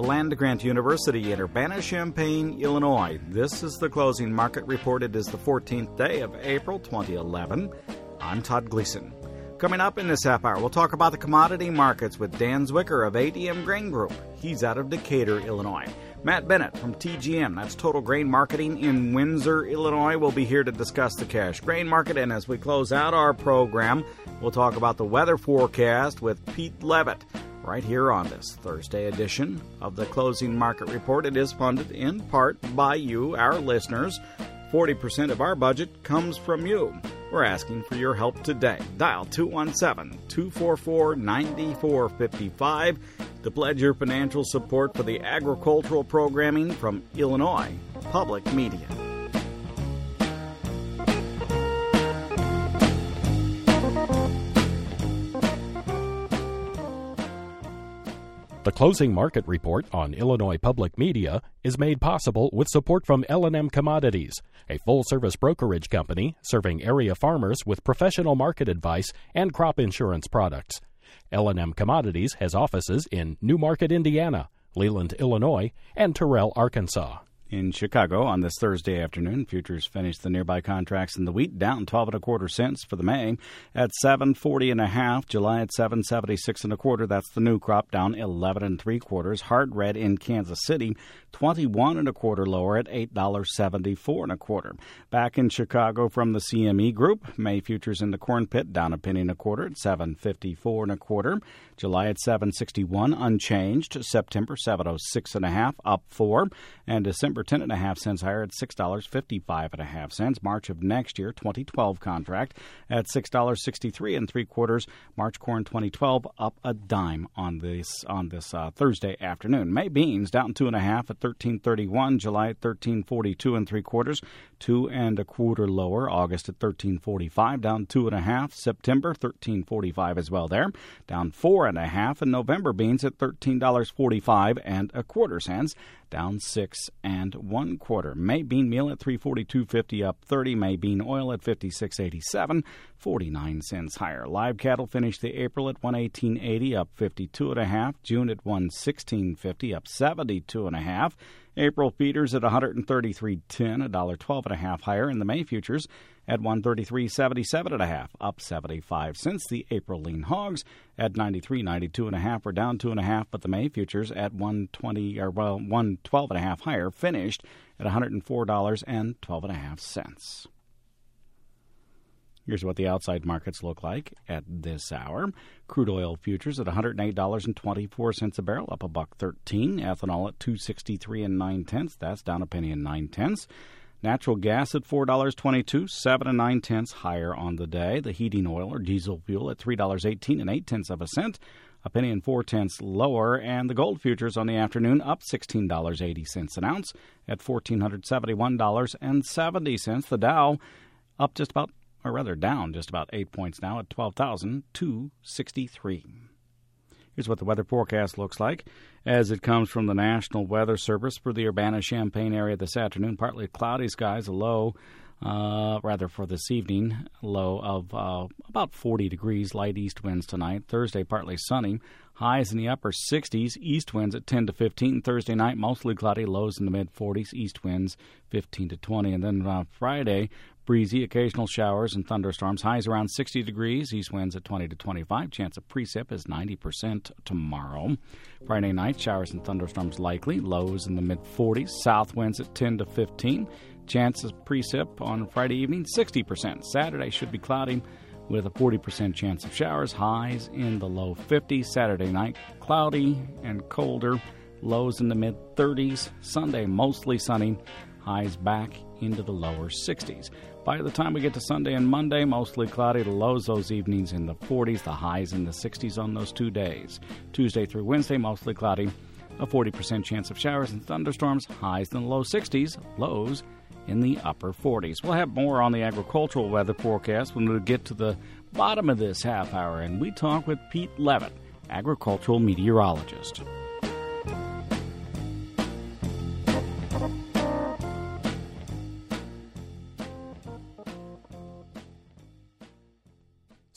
Land-Grant University in Urbana-Champaign, Illinois. This is the closing market report. It is the 14th day of April 2011. I'm Todd Gleason. Coming up in this half hour, we'll talk about the commodity markets with Dan Zwicker of ADM Grain Group. He's out of Decatur, Illinois. Matt Bennett from TGM, that's Total Grain Marketing in Windsor, Illinois, will be here to discuss the cash grain market. And as we close out our program, we'll talk about the weather forecast with Pete Levitt right here on this Thursday edition of the Closing Market Report. It is funded in part by you, our listeners. 40% of our budget comes from you. We're asking for your help today. Dial 217-244-9455 to pledge your financial support for the agricultural programming from Illinois Public Media. The Closing Market Report on Illinois Public Media is made possible with support from L&M Commodities, a full-service brokerage company serving area farmers with professional market advice and crop insurance products. L&M Commodities has offices in New Market, Indiana, Leland, Illinois, and Terrell, Arkansas. In Chicago on this Thursday afternoon, futures finished the nearby contracts in the wheat down 12 1/4 cents for the May at 7.40 1/2. July at 7.76 1/4. That's the new crop down 11 3/4. Hard red in Kansas City 21 1/4 lower at $8.74 1/4. Back in Chicago from the CME Group, May futures in the corn pit down 1 1/4 at 7.54 1/4. July at 7.61 unchanged. September 7.06 1/2 up 4, and December 10 1/2 cents higher at $6.55 1/2 cents. March of next year 2012 contract at $6.63 3/4. March corn 2012 up a dime on this Thursday afternoon. May beans down 2 1/2 at 13.31. July at 13.42 3/4. 2 1/4 lower. August at 13.45 down 2 1/2. September 13.45 as well there down 4 1/2. And November beans at $13.45 1/4 cents down 6 1/4. May bean meal at $3.4250 up 30. May bean oil at $56.87 49 cents higher. Live cattle finished the April at $118.80 up 52 1/2. June at $116.50 up 72 1/2. April feeders at $133.10, $1.12 1/2 higher, and the May futures at $133.77 1/2, up 75 cents. The April lean hogs at $93.92 1/2 were down 2 1/2, but the May futures at $112 1/2 higher, finished at $104.12 1/2. Here's what the outside markets look like at this hour. Crude oil futures at $108.24 a barrel, up $1.13. Ethanol at $2.63 9/10. That's down a penny and 9/10. Natural gas at $4.22, 7 9/10 higher on the day. The heating oil or diesel fuel at $3.18 8/10 cent, a penny and 4/10 lower. And the gold futures on the afternoon up $16.80 an ounce at $1,471.70. The Dow up down just about 8 points now at 12,263. Here's what the weather forecast looks like as it comes from the National Weather Service for the Urbana-Champaign area this afternoon. Partly cloudy skies, a low, for this evening, low of about 40 degrees, light east winds tonight. Thursday, partly sunny. Highs in the upper 60s, east winds at 10 to 15. Thursday night, mostly cloudy, lows in the mid-40s, east winds 15 to 20. And then Friday, breezy, occasional showers and thunderstorms. Highs around 60 degrees, east winds at 20 to 25. Chance of precip is 90% tomorrow. Friday night, showers and thunderstorms likely. Lows in the mid-40s, south winds at 10 to 15. Chance of precip on Friday evening, 60%. Saturday should be cloudy with a 40% chance of showers. Highs in the low 50s. Saturday night, cloudy and colder. Lows in the mid-30s. Sunday, mostly sunny. Highs back into the lower 60s. By the time we get to Sunday and Monday, mostly cloudy. The lows those evenings in the 40s. The highs in the 60s on those 2 days. Tuesday through Wednesday, mostly cloudy. A 40% chance of showers and thunderstorms. Highs in the low 60s. Lows in the upper 40s. We'll have more on the agricultural weather forecast when we get to the bottom of this half hour, and we talk with Pete Levitt, agricultural meteorologist.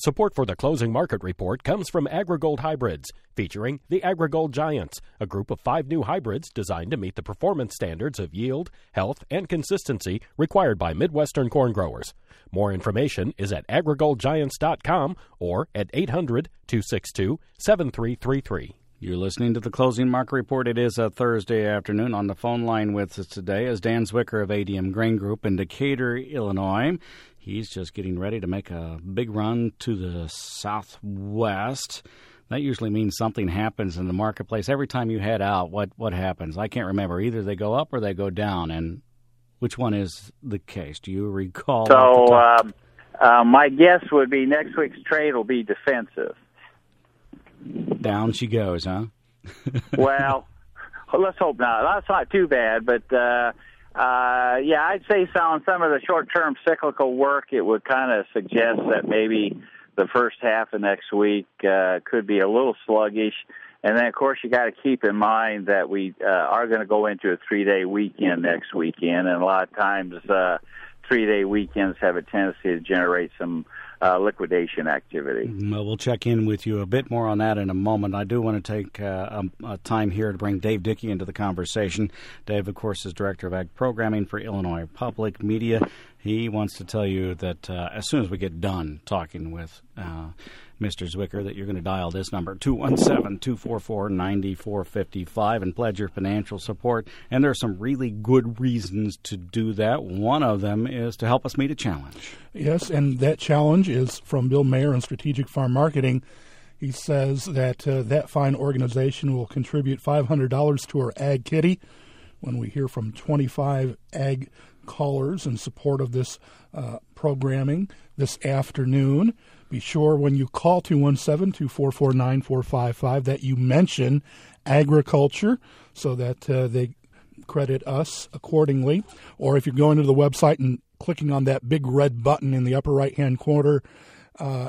Support for the Closing Market Report comes from AgriGold Hybrids, featuring the AgriGold Giants, a group of 5 new hybrids designed to meet the performance standards of yield, health, and consistency required by Midwestern corn growers. More information is at agrigoldgiants.com or at 800-262-7333. You're listening to the Closing Market Report. It is a Thursday afternoon. On the phone line with us today is Dan Zwicker of ADM Grain Group in Decatur, Illinois. He's just getting ready to make a big run to the southwest. That usually means something happens in the marketplace. Every time you head out, what happens? I can't remember. Either they go up or they go down. And which one is the case? Do you recall? So my guess would be next week's trade will be defensive. Down she goes, huh? Well, let's hope not. That's not too bad, but I'd say on some of the short-term cyclical work, it would kind of suggest that maybe the first half of next week could be a little sluggish. And then, of course, you got to keep in mind that we are going to go into a 3-day weekend next weekend, and a lot of times 3-day weekends have a tendency to generate some liquidation activity. Well, we'll check in with you a bit more on that in a moment. I do want to take a time here to bring Dave Dickey into the conversation. Dave, of course, is Director of Ag Programming for Illinois Public Media. He wants to tell you that as soon as we get done talking with Mr. Zwicker, that you're going to dial this number, 217-244-9455, and pledge your financial support. And there are some really good reasons to do that. One of them is to help us meet a challenge. Yes, and that challenge is from Bill Mayer in Strategic Farm Marketing. He says that that fine organization will contribute $500 to our Ag Kitty when we hear from 25 ag callers in support of this programming this afternoon. Be sure when you call 217-244-9455 that you mention agriculture so that they credit us accordingly. Or if you're going to the website and clicking on that big red button in the upper right-hand corner on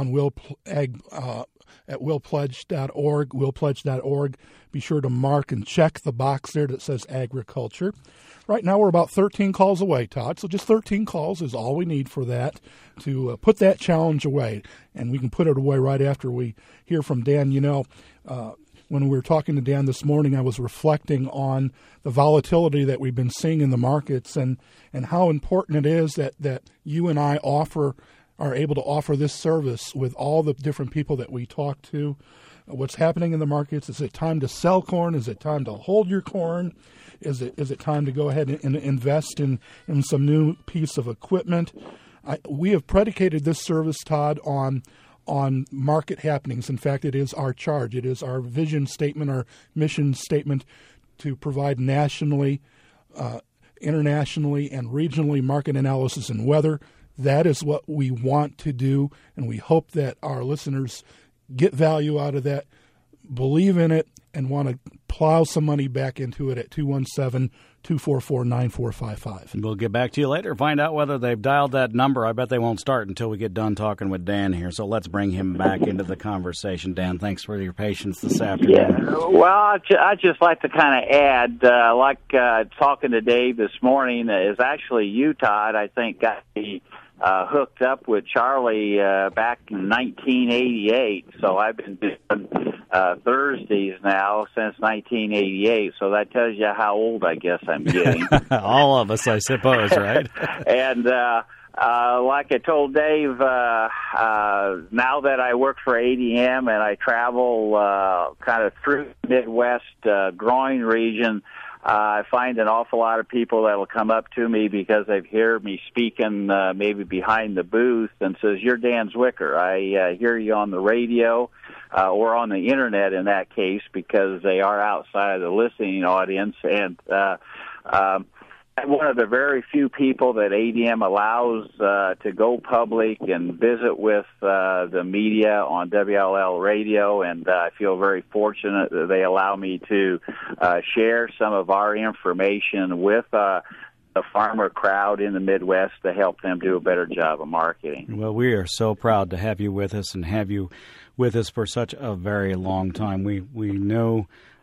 at willpledge.org, be sure to mark and check the box there that says agriculture. Right now we're about 13 calls away, Todd, so just 13 calls is all we need for that to put that challenge away, and we can put it away right after we hear from Dan. You know, when we were talking to Dan this morning, I was reflecting on the volatility that we've been seeing in the markets and how important it is that you and I are able to offer this service with all the different people that we talk to. What's happening in the markets? Is it time to sell corn? Is it time to hold your corn? Is it time to go ahead and invest in some new piece of equipment? We have predicated this service, Todd, on market happenings. In fact, it is our charge. It is our vision statement, our mission statement to provide nationally, internationally, and regionally market analysis and weather. That is what we want to do, and we hope that our listeners get value out of that, believe in it, and want to plow some money back into it at 217-244-9455. We'll get back to you later, find out whether they've dialed that number. I bet they won't start until we get done talking with Dan here, so let's bring him back into the conversation. Dan, thanks for your patience this afternoon. Yeah, well, I'd just like to kind of add, talking to Dave this morning is actually you, Todd, I think got me hooked up with Charlie back in 1988, so I've been doing Thursdays now since 1988, so that tells you how old I guess I'm getting. All of us, I suppose, right? And like I told Dave, now that I work for ADM and I travel kind of through the Midwest growing region, I find an awful lot of people that will come up to me because they've heard me speaking maybe behind the booth and says, "You're Dan Zwicker. I hear you on the radio or on the Internet in that case because they are outside of the listening audience." And I'm one of the very few people that ADM allows to go public and visit with the media on WLL radio, and I feel very fortunate that they allow me to share some of our information with the farmer crowd in the Midwest to help them do a better job of marketing. Well, we are so proud to have you with us and have you with us for such a very long time. We know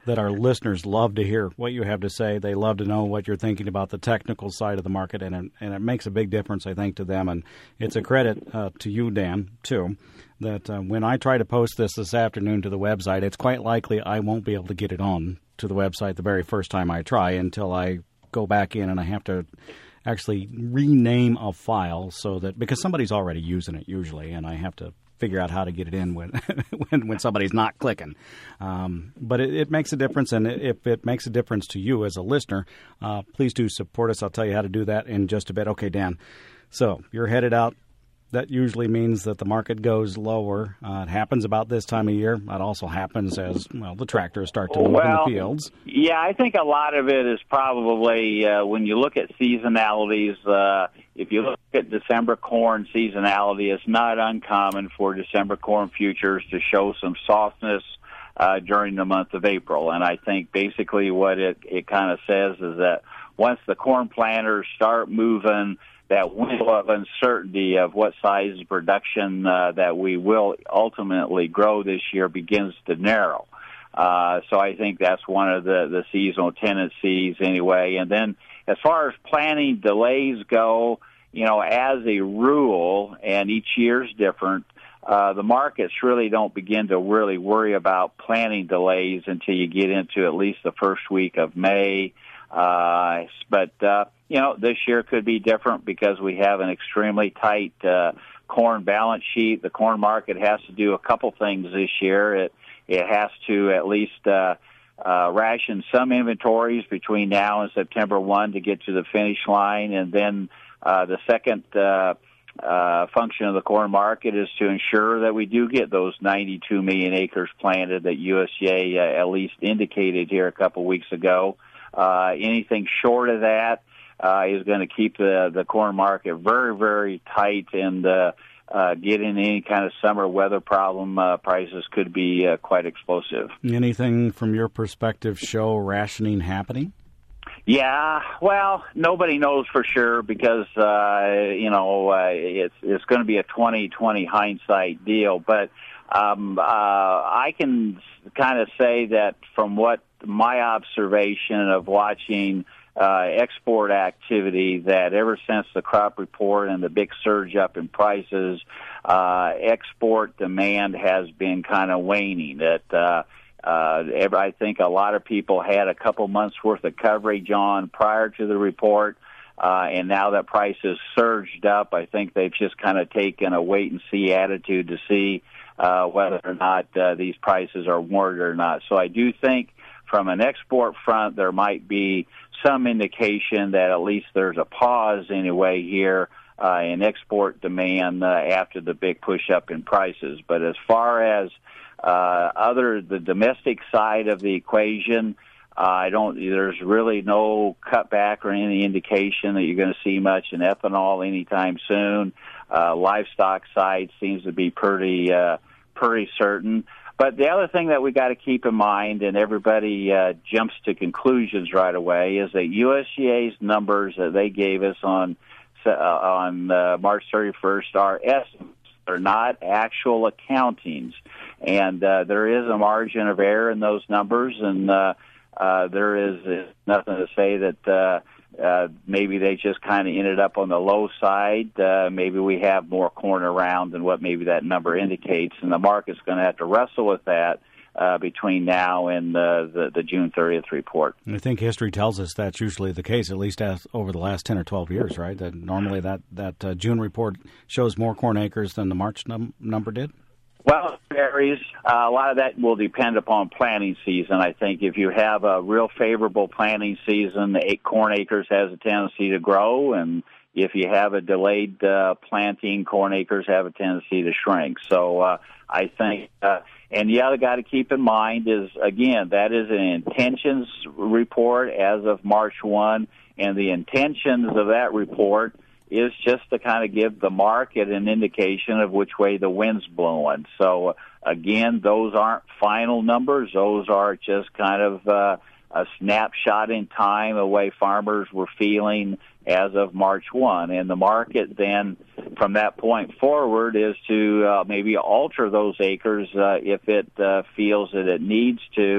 that our listeners love to hear what you have to say. They love to know what you're thinking about the technical side of the market, and it makes a big difference, I think, to them. And it's a credit to you, Dan, too, that when I try to post this afternoon to the website, it's quite likely I won't be able to get it on to the website the very first time I try until I go back in and I have to actually rename a file so that, because somebody's already using it usually, and I have to figure out how to get it in when when somebody's not clicking. But it makes a difference, and if it makes a difference to you as a listener, please do support us. I'll tell you how to do that in just a bit. Okay, Dan, so you're headed out. That usually means that the market goes lower. It happens about this time of year. That also happens as, well, the tractors start to move in the fields. Yeah, I think a lot of it is probably when you look at seasonalities, if you look at December corn seasonality, it's not uncommon for December corn futures to show some softness during the month of April. And I think basically what it kind of says is that once the corn planters start moving, that window of uncertainty of what size production that we will ultimately grow this year begins to narrow. So I think that's one of the seasonal tendencies anyway. And then as far as planting delays go, as a rule, and each year's different, the markets really don't begin to really worry about planting delays until you get into at least the first week of May. But this year could be different because we have an extremely tight corn balance sheet. The corn market has to do a couple things this year. It has to at least ration some inventories between now and September 1 to get to the finish line. And then the second function of the corn market is to ensure that we do get those 92 million acres planted that USDA at least indicated here a couple weeks ago. Anything short of that is going to keep the corn market very, very tight, and getting any kind of summer weather problem, prices could be quite explosive. Anything from your perspective show rationing happening? Yeah, well, nobody knows for sure because, it's going to be a 20/20 hindsight deal. But I can kind of say that from what my observation of watching export activity, that ever since the crop report and the big surge up in prices, export demand has been kind of waning. I think a lot of people had a couple months worth of coverage on prior to the report, and now that prices surged up, I think they've just kind of taken a wait-and-see attitude to see whether or not these prices are warranted or not. So I do think from an export front, there might be some indication that at least there's a pause anyway here in export demand after the big push up in prices. But as far as the domestic side of the equation, there's really no cutback or any indication that you're going to see much in ethanol anytime soon. Livestock side seems to be pretty certain. But the other thing that we got to keep in mind, and everybody jumps to conclusions right away, is that USDA's numbers that they gave us on March 31st are estimates. They're not actual accountings. And there is a margin of error in those numbers, and there is nothing to say that maybe they just kind of ended up on the low side. Maybe we have more corn around than what maybe that number indicates, and the market's going to have to wrestle with that between now and the June 30th report. And I think history tells us that's usually the case, at least over the last 10 or 12 years, right? That normally that June report shows more corn acres than the March number did? Well, it varies. A lot of that will depend upon planting season. I think if you have a real favorable planting season, corn acres has a tendency to grow, and if you have a delayed planting, corn acres have a tendency to shrink. So I think, and the other got to keep in mind is, again, that is an intentions report as of March 1, and the intentions of that report is just to kind of give the market an indication of which way the wind's blowing. So, again, those aren't final numbers. Those are just kind of a snapshot in time of the way farmers were feeling as of March 1. And the market then, from that point forward, is to maybe alter those acres if it feels that it needs to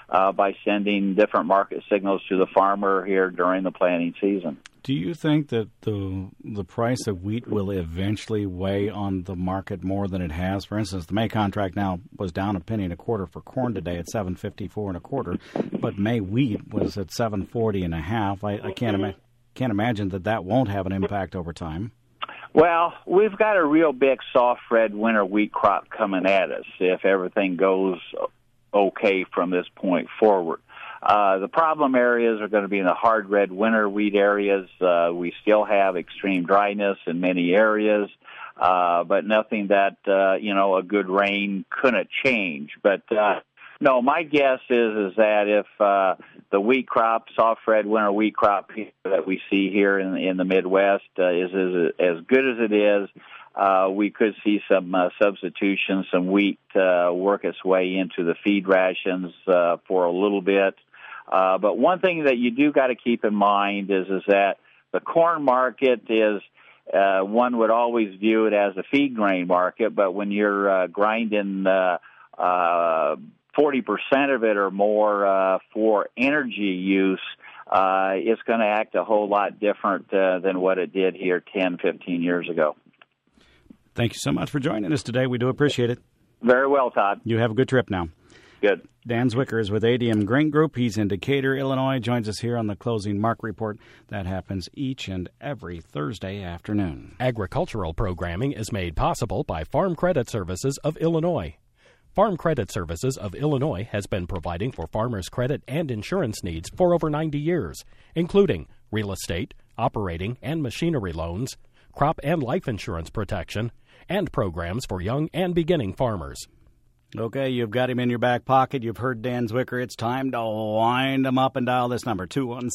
by sending different market signals to the farmer here during the planting season. Do you think that the price of wheat will eventually weigh on the market more than it has? For instance, the May contract now was down a penny and a quarter for corn today at $7.54 1/4, but May wheat was at $7.40 1/2. I can't imagine that won't have an impact over time. Well, we've got a real big soft red winter wheat crop coming at us if everything goes okay from this point forward. The problem areas are going to be in the hard red winter wheat areas. We still have extreme dryness in many areas, but nothing that, a good rain couldn't change. But, no, my guess is that if the wheat crop, soft red winter wheat crop that we see here in the Midwest is as good as it is, we could see some substitution, some wheat work its way into the feed rations for a little bit. But one thing that you do got to keep in mind is that the corn market is, one would always view it as a feed grain market, but when you're grinding 40% of it or more for energy use, it's going to act a whole lot different than what it did here 10, 15 years ago. Thank you so much for joining us today. We do appreciate it. Very well, Todd. You have a good trip now. Good. Dan Zwicker is with ADM Grain Group. He's in Decatur, Illinois. Joins us here on the Closing Market Report. That happens each and every Thursday afternoon. Agricultural programming is made possible by Farm Credit Services of Illinois. Farm Credit Services of Illinois has been providing for farmers' credit and insurance needs for over 90 years, including real estate, operating and machinery loans, crop and life insurance protection, and programs for young and beginning farmers. Okay, you've got him in your back pocket. You've heard Dan Zwicker. It's time to wind him up and dial this number,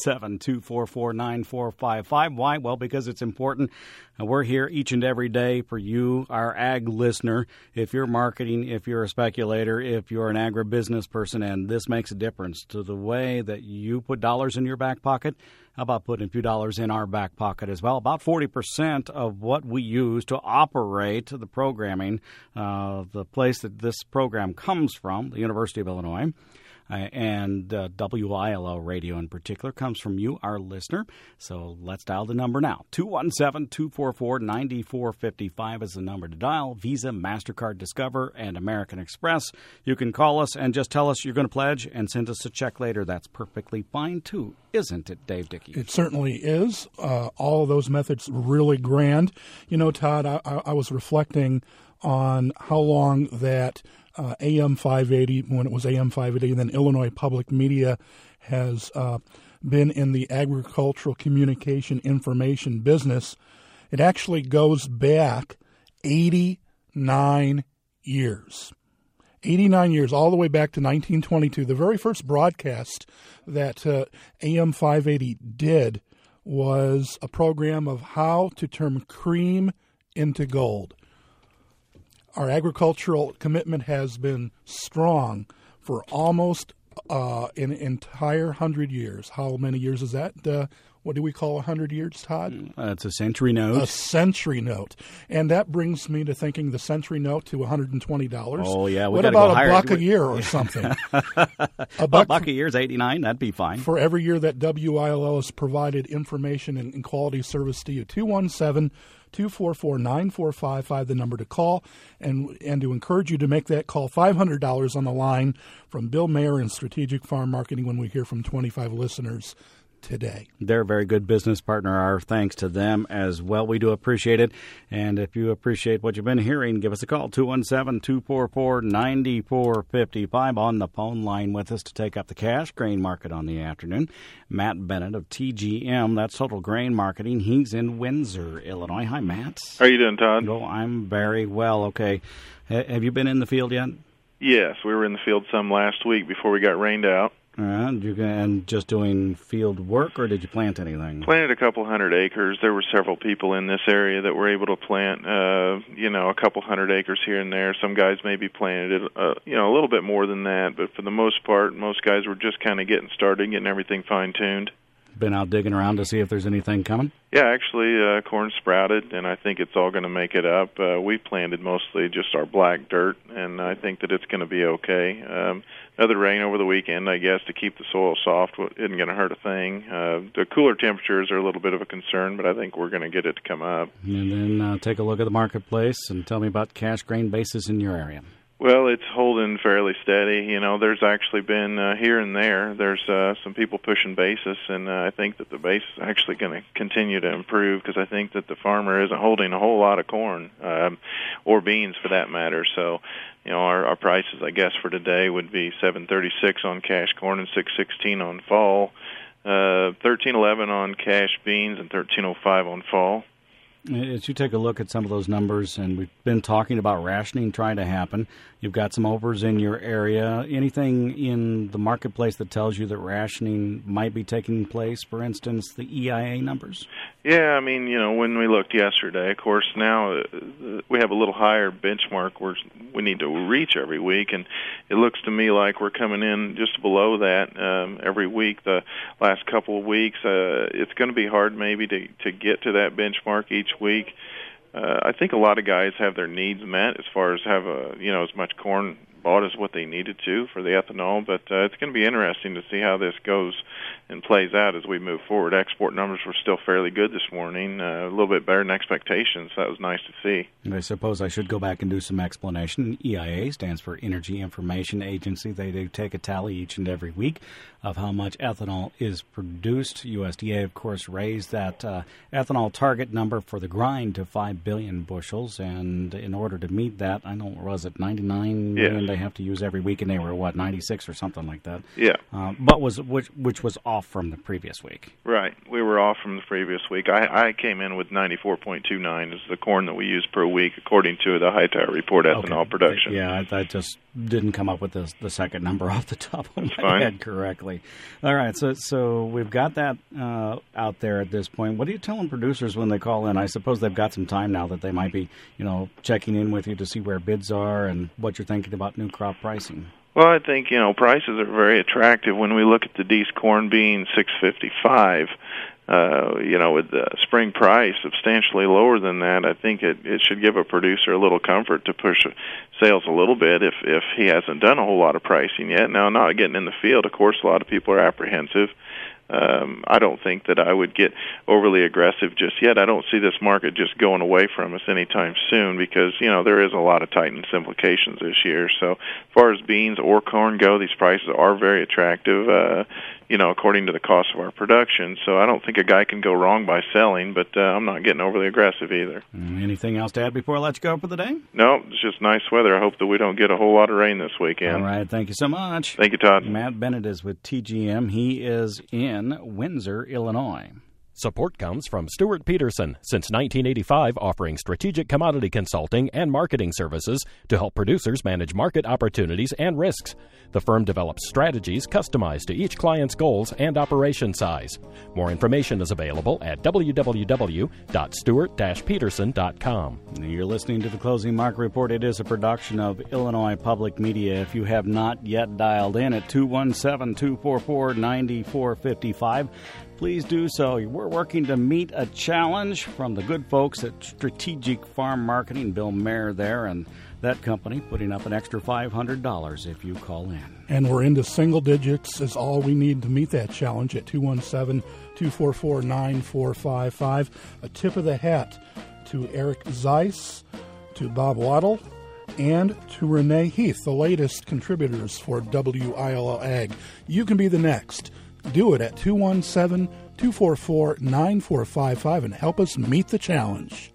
217-244-9455. Why? Well, because it's important. We're here each and every day for you, our ag listener. If you're marketing, if you're a speculator, if you're an agribusiness person, and this makes a difference to the way that you put dollars in your back pocket, how about putting a few dollars in our back pocket as well? About 40% of what we use to operate the programming, the place that this program comes from, the University of Illinois, and WILO radio in particular, comes from you, our listener. So let's dial the number now. 217-244-9455 is the number to dial. Visa, MasterCard, Discover, and American Express. You can call us and just tell us you're going to pledge and send us a check later. That's perfectly fine, too. Isn't it, Dave Dickey? It certainly is. All of those methods really grand. You know, Todd, I was reflecting on how long that AM 580, when it was AM 580, and then Illinois Public Media has been in the agricultural communication information business. It actually goes back 89 years. 89 years, all the way back to 1922. The very first broadcast that AM 580 did was a program of how to turn cream into gold. Our agricultural commitment has been strong for almost an entire 100 years. How many years is that? What do we call 100 years, Todd? It's a century note. A century note. And that brings me to thinking the century note to $120. Oh, yeah. What about a buck a year or something? A buck a year is 89. That'd be fine. For every year that WILO has provided information and quality service to you. 217-244-9455, the number to call, and to encourage you to make that call. $500 on the line from Bill Mayer and Strategic Farm Marketing when we hear from 25 listeners today. They're a very good business partner. Our thanks to them as well. We do appreciate it. And if you appreciate what you've been hearing, give us a call, 217-244-9455. On the phone line with us to take up the cash grain market on the afternoon, Matt Bennett of TGM. That's Total Grain Marketing. He's in Windsor, Illinois. Hi, Matt. How are you doing, Todd? Oh, I'm very well. Okay. Have you been in the field yet? Yes, we were in the field some last week before we got rained out. And just doing field work, or did you plant anything? Planted a couple hundred acres. There were several people in this area that were able to plant, a couple hundred acres here and there. Some guys maybe planted it, a little bit more than that. But for the most part, most guys were just kind of getting started, getting everything fine-tuned. been out digging around to see if there's anything coming? Yeah, actually, corn sprouted, and I think it's all going to make it up. We planted mostly just our black dirt, and I think that it's going to be okay. Another rain over the weekend, I guess, to keep the soil soft isn't going to hurt a thing. The cooler temperatures are a little bit of a concern, but I think we're going to get it to come up. And then take a look at the marketplace and tell me about cash grain basis in your area. Well, it's holding fairly steady. There's actually been here and there's some people pushing basis, and I think that the base is actually going to continue to improve because I think that the farmer isn't holding a whole lot of corn or beans for that matter. So, our prices, I guess, for today would be $7.36 on cash corn and $6.16 on fall, $13.11 on cash beans and $13.05 on fall. As you take a look at some of those numbers, and we've been talking about rationing trying to happen, you've got some overs in your area. Anything in the marketplace that tells you that rationing might be taking place, for instance, the EIA numbers? Yeah, when we looked yesterday, of course, now we have a little higher benchmark we need to reach every week, and it looks to me like we're coming in just below that every week. The last couple of weeks, it's going to be hard maybe to get to that benchmark each week. I think a lot of guys have their needs met as far as have as much corn bought as what they needed to for the ethanol, but it's going to be interesting to see how this goes and plays out as we move forward. Export numbers were still fairly good this morning, a little bit better than expectations. That was nice to see. And I suppose I should go back and do some explanation. EIA stands for Energy Information Agency. They do take a tally each and every week of how much ethanol is produced. USDA, of course, raised that ethanol target number for the grind to 5 billion bushels, and in order to meet that, I know, was it 99 million they have to use every week, and they were, 96 or something like that? Yeah. But which was off from the previous week. Right. We were off from the previous week. I came in with 94.29 as the corn that we use per week, according to the Hightower Report ethanol production. Yeah, I just didn't come up with the second number off the top of my head correctly. All right, so we've got that out there at this point. What are you telling producers when they call in? I suppose they've got some time now that they might be, checking in with you to see where bids are and what you're thinking about new crop pricing. Well, I think, prices are very attractive. When we look at the Dees corn being $6.55, with the spring price substantially lower than that, I think it should give a producer a little comfort to push sales a little bit if he hasn't done a whole lot of pricing yet. Now, not getting in the field, of course, a lot of people are apprehensive. I don't think that I would get overly aggressive just yet. I don't see this market just going away from us anytime soon because, there is a lot of tightness implications this year. So as far as beans or corn go, these prices are very attractive, according to the cost of our production. So I don't think a guy can go wrong by selling, but I'm not getting overly aggressive either. Anything else to add before I let you go for the day? No, it's just nice weather. I hope that we don't get a whole lot of rain this weekend. All right. Thank you so much. Thank you, Todd. Matt Bennett is with TGM. He is in Windsor, Illinois. Support comes from Stuart Peterson, since 1985 offering strategic commodity consulting and marketing services to help producers manage market opportunities and risks. The firm develops strategies customized to each client's goals and operation size. More information is available at www.stuart-peterson.com. You're listening to the Closing Market Report. It is a production of Illinois Public Media. If you have not yet dialed in at 217-244-9455, please do so. We're working to meet a challenge from the good folks at Strategic Farm Marketing, Bill Mayer there, and that company putting up an extra $500 if you call in. And we're into single digits is all we need to meet that challenge at 217-244-9455. A tip of the hat to Eric Zeiss, to Bob Waddle, and to Renee Heath, the latest contributors for WILL Ag. You can be the next. Do it at 217-244-9455 and help us meet the challenge.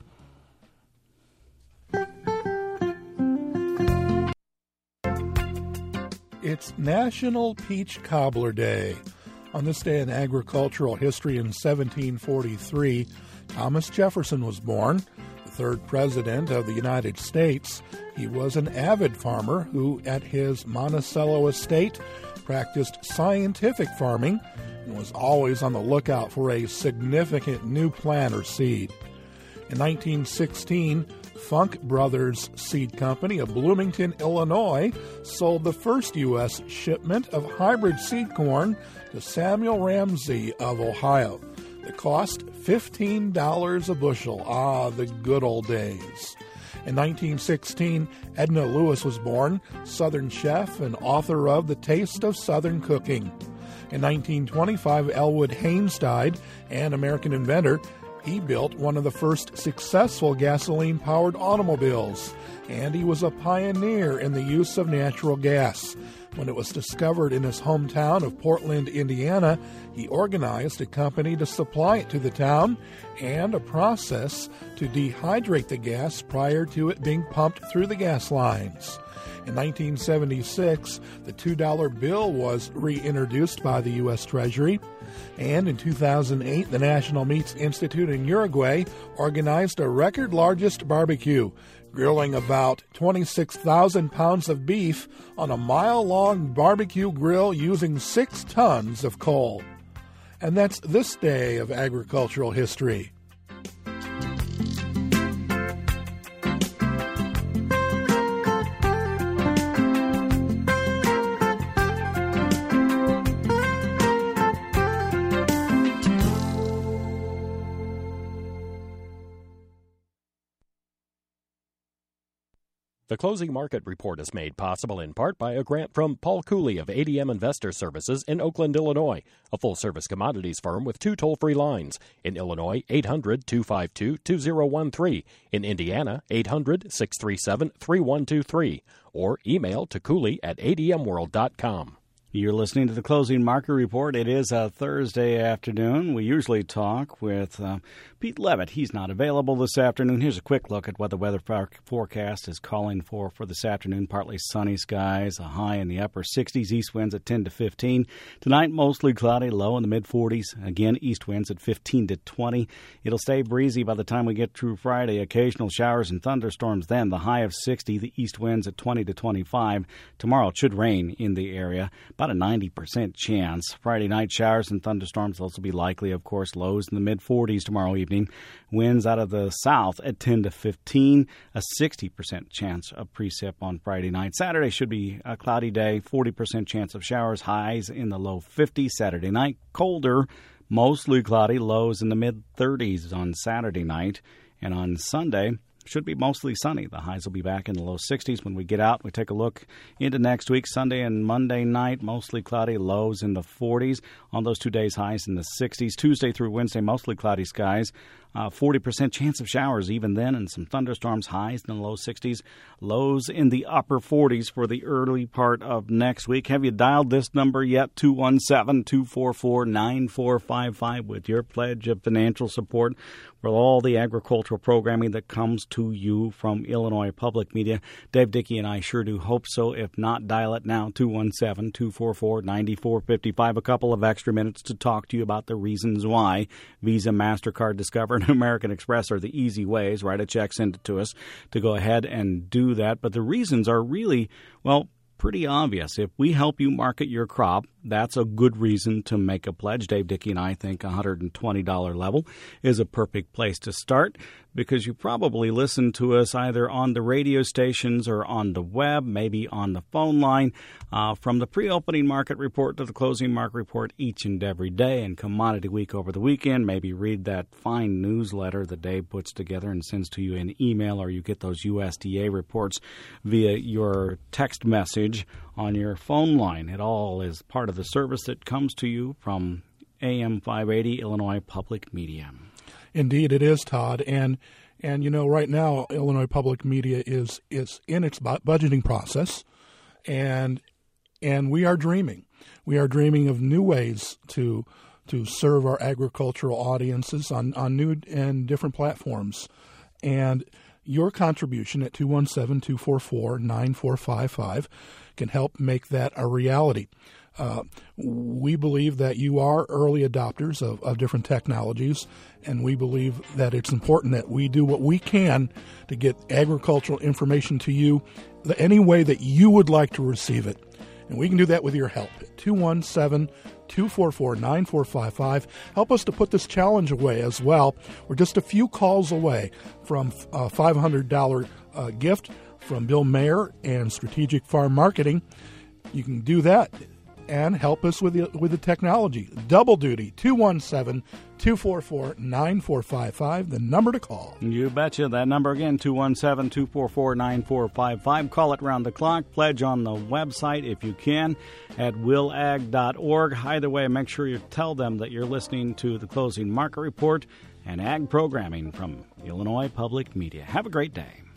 It's National Peach Cobbler Day. On this day in agricultural history in 1743, Thomas Jefferson was born, the third president of the United States. He was an avid farmer who, at his Monticello estate, practiced scientific farming and was always on the lookout for a significant new plant or seed. In 1916, Funk Brothers Seed Company of Bloomington, Illinois, sold the first U.S. shipment of hybrid seed corn to Samuel Ramsey of Ohio. The cost $15 a bushel. Ah, the good old days. In 1916, Edna Lewis was born, Southern chef and author of The Taste of Southern Cooking. In 1925, Elwood Haynes died, an American inventor. He built one of the first successful gasoline-powered automobiles, and he was a pioneer in the use of natural gas. When it was discovered in his hometown of Portland, Indiana, he organized a company to supply it to the town and a process to dehydrate the gas prior to it being pumped through the gas lines. In 1976, the $2 bill was reintroduced by the U.S. Treasury. And in 2008, the National Meats Institute in Uruguay organized a record largest barbecue, grilling about 26,000 pounds of beef on a mile-long barbecue grill using 6 tons of coal. And that's this day of agricultural history. The Closing Market Report is made possible in part by a grant from Paul Cooley of ADM Investor Services in Oakland, Illinois, a full-service commodities firm with 2 toll-free lines. In Illinois, 800-252-2013. In Indiana, 800-637-3123. Or email to cooley@admworld.com. You're listening to the Closing Market Report. It is a Thursday afternoon. We usually talk with Pete Levitt. He's not available this afternoon. Here's a quick look at what the weather forecast is calling for this afternoon. Partly sunny skies, a high in the upper 60s, east winds at 10 to 15. Tonight, mostly cloudy, low in the mid-40s. Again, east winds at 15 to 20. It'll stay breezy by the time we get through Friday. Occasional showers and thunderstorms then. The high of 60, the east winds at 20 to 25. Tomorrow it should rain in the area. About a 90% chance. Friday night, showers and thunderstorms will also be likely, of course. Lows in the mid-40s tomorrow evening. Winds out of the south at 10 to 15. A 60% chance of precip on Friday night. Saturday should be a cloudy day. 40% chance of showers. Highs in the low 50s. Saturday night, colder. Mostly cloudy. Lows in the mid-30s on Saturday night. And on Sunday, should be mostly sunny. The highs will be back in the low 60s when we get out. We take a look into next week, Sunday and Monday night, mostly cloudy, lows in the 40s. On those 2 days, highs in the 60s. Tuesday through Wednesday, mostly cloudy skies. 40% chance of showers even then, and some thunderstorms, highs in the low 60s, lows in the upper 40s for the early part of next week. Have you dialed this number yet? 217-244-9455 with your pledge of financial support for all the agricultural programming that comes to you from Illinois Public Media. Dave Dickey and I sure do hope so. If not, dial it now, 217-244-9455. A couple of extra minutes to talk to you about the reasons why Visa, MasterCard, Discover, and American Express are the easy ways. Write a check, send it to us to go ahead and do that. But the reasons are really, well, pretty obvious. If we help you market your crop, that's a good reason to make a pledge. Dave Dickey and I think $120 level is a perfect place to start because you probably listen to us either on the radio stations or on the web, maybe on the phone line, from the pre-opening market report to the closing market report each and every day, and Commodity Week over the weekend. Maybe read that fine newsletter that Dave puts together and sends to you in email, or you get those USDA reports via your text message on your phone line. It all is part of the service that comes to you from AM 580 Illinois Public Media. Indeed, it is, Todd. And you know, right now, Illinois Public Media is in its budgeting process, and we are dreaming. We are dreaming of new ways to serve our agricultural audiences on new and different platforms. And your contribution at 217-244-9455 can help make that a reality. We believe that you are early adopters of different technologies, and we believe that it's important that we do what we can to get agricultural information to you any way that you would like to receive it. And we can do that with your help at 217-244-9455. 244-9455. Help us to put this challenge away as well. We're just a few calls away from a $500 gift from Bill Mayer and Strategic Farm Marketing. You can do that and help us with the technology. Double duty, 217-244-9455, the number to call. You betcha. That number again, 217-244-9455. Call it round the clock. Pledge on the website if you can at willag.org. Either way, make sure you tell them that you're listening to the Closing Market Report and Ag Programming from Illinois Public Media. Have a great day.